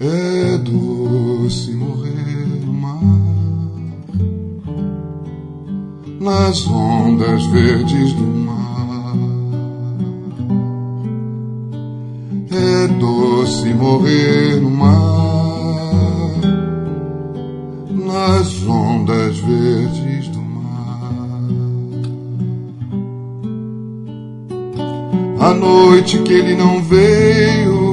É doce morrer no mar, nas ondas verdes do mar. É doce morrer no mar, nas ondas verdes do mar. A noite que ele não veio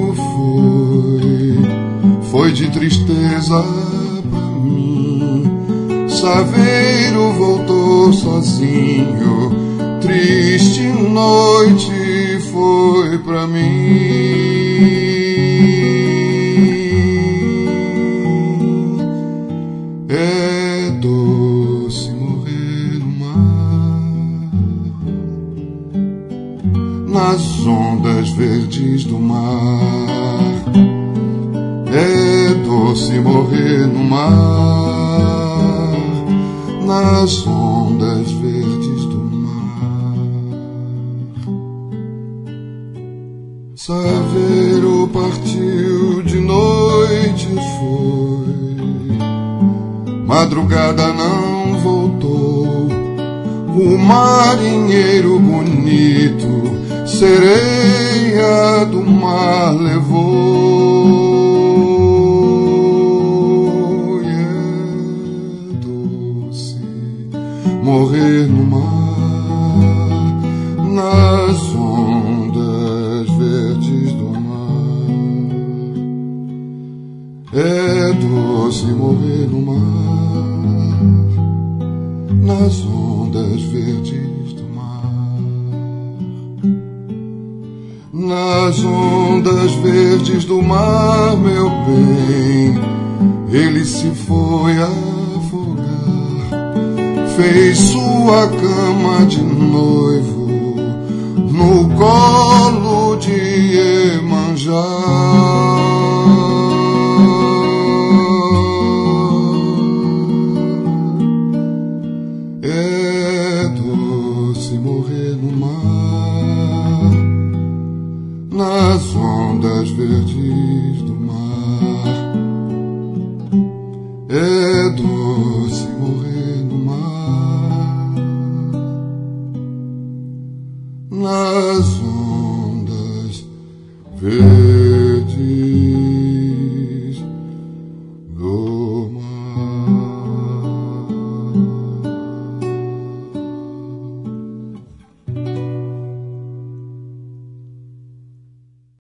foi de tristeza pra mim. Saveiro voltou sozinho, triste noite foi pra mim. É doce morrer no mar, nas ondas verdes do mar. É doce morrer no mar, nas ondas verdes do mar. Saveiro partiu de noite foi, madrugada não voltou. O marinheiro bonito sereia do mar levou. Morrer no mar, nas ondas verdes do mar. É doce morrer no mar, nas ondas verdes do mar. Nas ondas verdes do mar, meu bem, ele se foi afogar. Fez sua cama de noivo no colo de Iemanjá. É doce morrer no mar, nas ondas verdes do mar. É doce